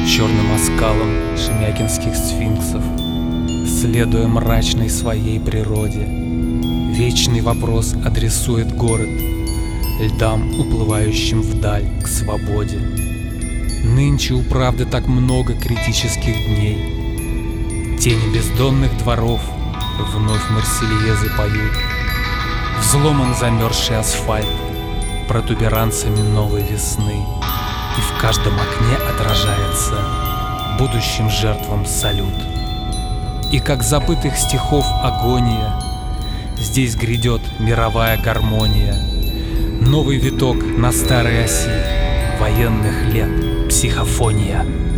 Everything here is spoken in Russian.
черным оскалом шемякинских сфинксов, следуя мрачной своей природе. Вечный вопрос адресует город льдам, уплывающим вдаль к свободе. Нынче у правды так много критических дней. Тени бездонных дворов вновь марсельезы поют. Взломан замерзший асфальт протуберанцами новой весны, и в каждом окне отражается будущим жертвам салют. И как забытых стихов агония, здесь грядет мировая гармония. Новый виток на старой оси военных лет психофония.